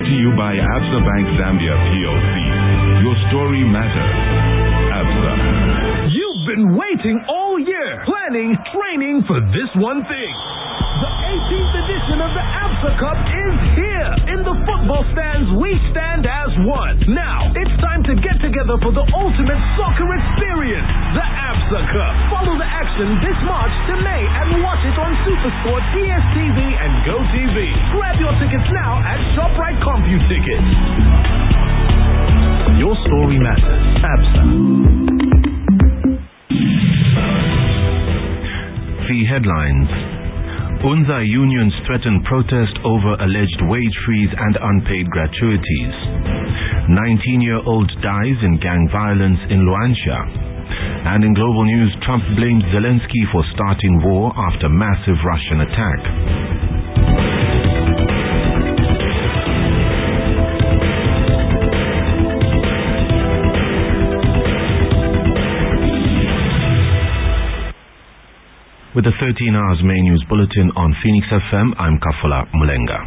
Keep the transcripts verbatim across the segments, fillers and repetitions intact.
to you by Absa Bank Zambia P L C. Your story matters. Absa. You've been waiting all year, planning, training for this one thing. The eighteenth edition of the Absa Cup is here. In the football stands, we stand as one. Now, it's time to get together for the ultimate soccer experience, the Absa Cup. Follow the action this March to May and watch it on SuperSport, D S T V, and GoTV. Grab your tickets now at ShopRite CompuTicket. Your story matters. Absa. The headlines. UNZA unions threaten protest over alleged wage freeze and unpaid gratuities. nineteen-year-old dies in gang violence in Luanshya. And in global news, Trump blamed Zelensky for starting war after massive Russian attack. With the thirteen hours main news bulletin on Phoenix F M, I'm Kafula Mulenga.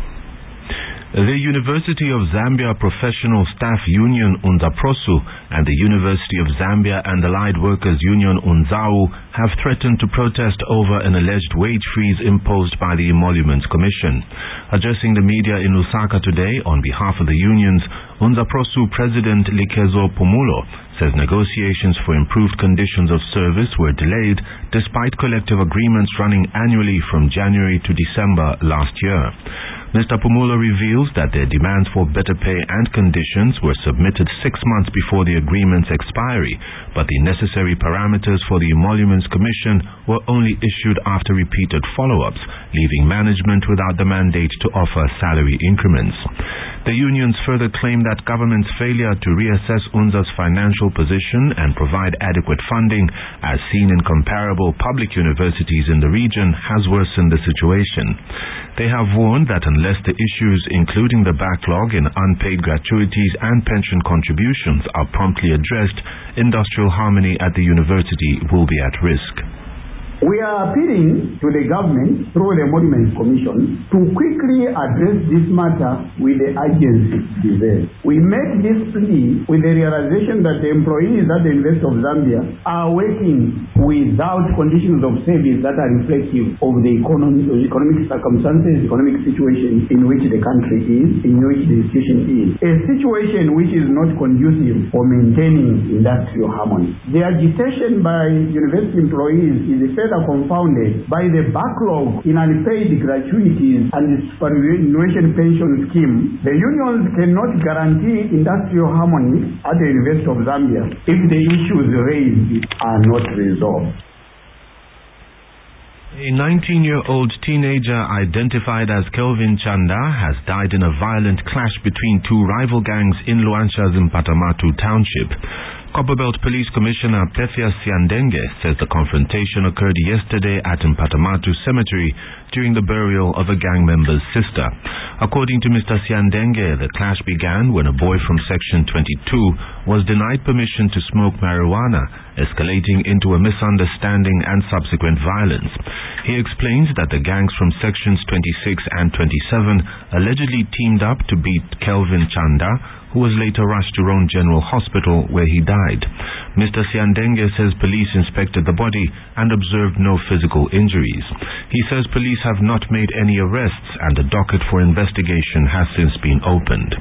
The University of Zambia Professional Staff Union UNZAPROSU and the University of Zambia and Allied Workers Union UNZAU have threatened to protest over an alleged wage freeze imposed by the Emoluments Commission. Addressing the media in Lusaka today on behalf of the unions, UNZAPROSU President Likezo Pumulo says negotiations for improved conditions of service were delayed despite collective agreements running annually from January to December last year. Mister Pumulo reveals that their demands for better pay and conditions were submitted six months before the agreement's expiry, but the necessary parameters for the Emoluments Commission were only issued after repeated follow-ups, leaving management without the mandate to offer salary increments. The unions further claim that government's failure to reassess UNZA's financial position and provide adequate funding, as seen in comparable public universities in the region, has worsened the situation. They have warned that unless the issues, including the backlog in unpaid gratuities and pension contributions, are promptly addressed, industrial harmony at the university will be at risk. We are appealing to the government through the Emoluments Commission to quickly address this matter with the urgency deserved. We make this plea with the realization that the employees at the University of Zambia are working without conditions of service that are reflective of the economic, economic circumstances, economic situation in which the country is, in which the institution is. A situation which is not conducive for maintaining industrial harmony. The agitation by university employees is further confounded by the backlog in unpaid gratuities and the superannuation pension scheme. The unions cannot guarantee industrial harmony at the University of Zambia if the issues raised are not resolved. A nineteen-year-old teenager identified as Kelvin Chanda has died in a violent clash between two rival gangs in Luanshya's Mpatamatu township. Copperbelt Police Commissioner Pethia Siandenge says the confrontation occurred yesterday at Mpatamatu Cemetery during the burial of a gang member's sister. According to Mister Siandenge, the clash began when a boy from Section twenty-two was denied permission to smoke marijuana, escalating into a misunderstanding and subsequent violence. He explains that the gangs from Sections twenty-six and twenty-seven allegedly teamed up to beat Kelvin Chanda, who was later rushed to Roan General Hospital where he died. Mister Siandenge says police inspected the body and observed no physical injuries. He says police have not made any arrests and the docket for investigation has since been opened.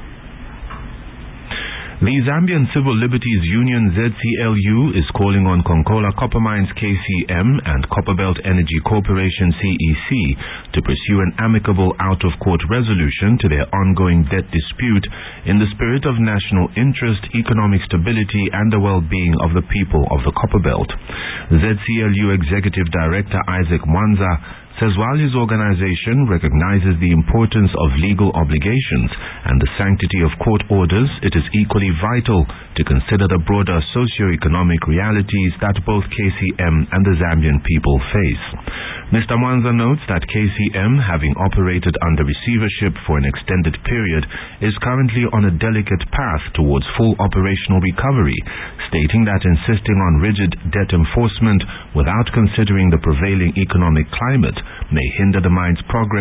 The Zambian Civil Liberties Union Z C L U is calling on Konkola Copper Mines K C M and Copperbelt Energy Corporation C E C to pursue an amicable out-of-court resolution to their ongoing debt dispute in the spirit of national interest, economic stability and the well-being of the people of the Copperbelt. Z C L U Executive Director Isaac Mwanza says while his organization recognizes the importance of legal obligations and the sanctity of court orders, it is equally vital to consider the broader socio-economic realities that both K C M and the Zambian people face. Mister Mwanza notes that K C M, having operated under receivership for an extended period, is currently on a delicate path towards full operational recovery, stating that insisting on rigid debt enforcement without considering the prevailing economic climate may hinder the mine's progress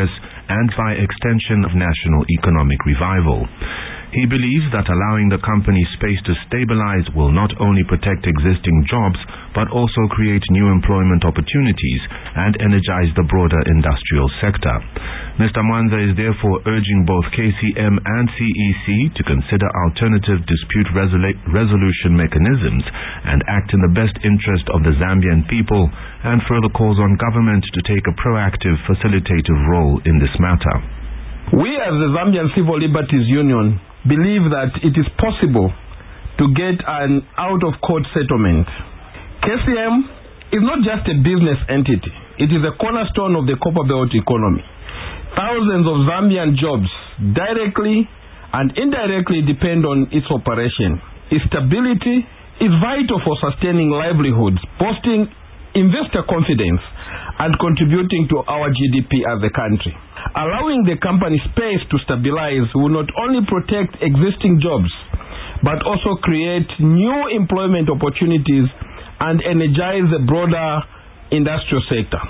and by extension of national economic revival. He believes that allowing the company space to stabilize will not only protect existing jobs, but also create new employment opportunities and energize the broader industrial sector. Mister Mwanza is therefore urging both K C M and C E C to consider alternative dispute resolu- resolution mechanisms and act in the best interest of the Zambian people, and further calls on government to take a proactive, facilitative role in this matter. We as the Zambian Civil Liberties Union believe that it is possible to get an out-of-court settlement. K C M is not just a business entity. It is a cornerstone of the Copperbelt economy. Thousands of Zambian jobs directly and indirectly depend on its operation. Its stability is vital for sustaining livelihoods, boosting investor confidence, and contributing to our G D P as a country. Allowing the company space to stabilize will not only protect existing jobs, but also create new employment opportunities and energize the broader industrial sector.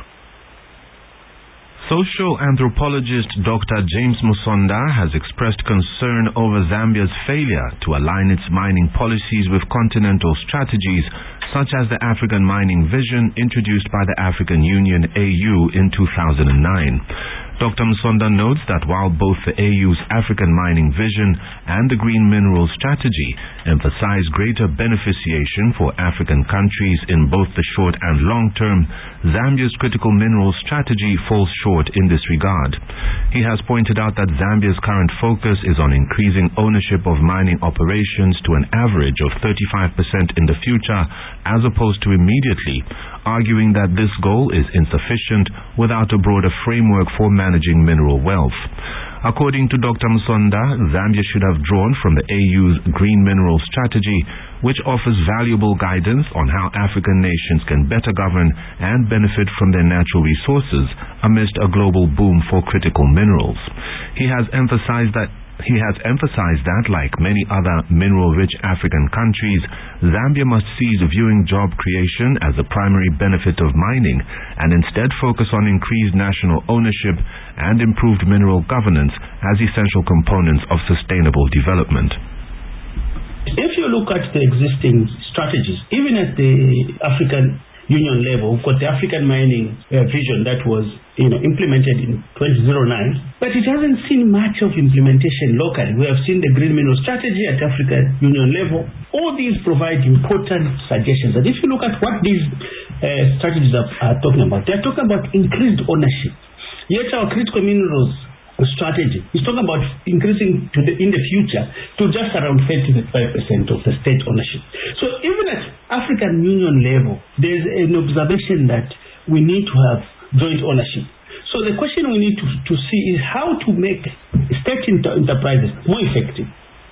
Social anthropologist Doctor James Musonda has expressed concern over Zambia's failure to align its mining policies with continental strategies such as the African Mining Vision introduced by the African Union A U in two thousand nine. Doctor Musonda notes that while both the A U's African Mining Vision and the Green Minerals Strategy emphasize greater beneficiation for African countries in both the short and long term, Zambia's critical minerals strategy falls short in this regard. He has pointed out that Zambia's current focus is on increasing ownership of mining operations to an average of thirty-five percent in the future as opposed to immediately, arguing that this goal is insufficient without a broader framework for managing mineral wealth. According to Doctor Musonda, Zambia should have drawn from the A U's Green Minerals Strategy, which offers valuable guidance on how African nations can better govern and benefit from their natural resources amidst a global boom for critical minerals. He has emphasized that He has emphasized that, like many other mineral-rich African countries, Zambia must cease viewing job creation as the primary benefit of mining and instead focus on increased national ownership and improved mineral governance as essential components of sustainable development. If you look at the existing strategies, even at the African Union level, we've got the African Mining uh, Vision that was you know, implemented in two thousand nine, but it hasn't seen much of implementation locally. We have seen the Green Mineral Strategy at African Union level. All these provide important suggestions. And if you look at what these uh, strategies are, are talking about, they're talking about increased ownership. Yet our critical minerals strategy is talking about increasing to the, in the future to just around thirty to thirty-five percent of the state ownership. So even at African Union level, there's an observation that we need to have joint ownership. So the question we need to, to see is how to make state inter- enterprises more effective.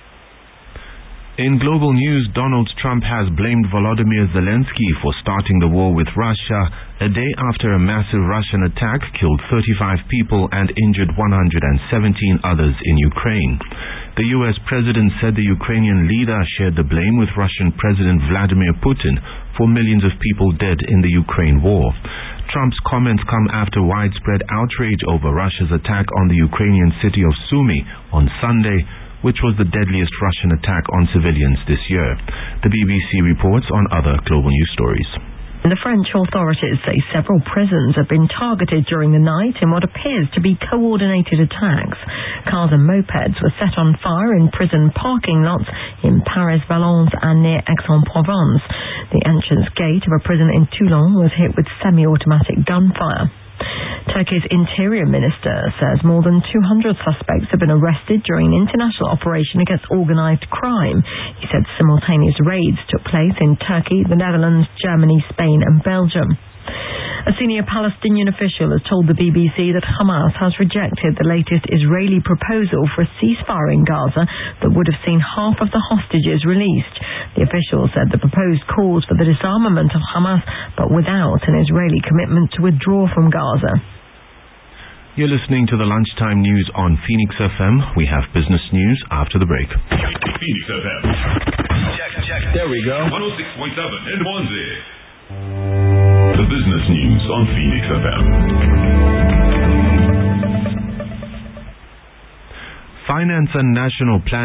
In global news, Donald Trump has blamed Volodymyr Zelensky for starting the war with Russia a day after a massive Russian attack killed thirty-five people and injured one hundred seventeen others in Ukraine. The U S president said the Ukrainian leader shared the blame with Russian President Vladimir Putin for millions of people dead in the Ukraine war. Trump's comments come after widespread outrage over Russia's attack on the Ukrainian city of Sumy on Sunday, which was the deadliest Russian attack on civilians this year. The B B C reports on other global news stories. The French authorities say several prisons have been targeted during the night in what appears to be coordinated attacks. Cars and mopeds were set on fire in prison parking lots in Paris, Valence and near Aix-en-Provence. The entrance gate of a prison in Toulon was hit with semi-automatic gunfire. Turkey's interior minister says more than two hundred suspects have been arrested during an international operation against organized crime. He said simultaneous raids took place in Turkey, the Netherlands, Germany, Spain and Belgium. A senior Palestinian official has told the B B C that Hamas has rejected the latest Israeli proposal for a ceasefire in Gaza that would have seen half of the hostages released. The official said the proposed calls for the disarmament of Hamas, but without an Israeli commitment to withdraw from Gaza. You're listening to the Lunchtime News on Phoenix F M. We have business news after the break. Phoenix F M. Check, check. There we go. one oh six point seven and Mwanza. The business news on Phoenix F M. Finance and National Planning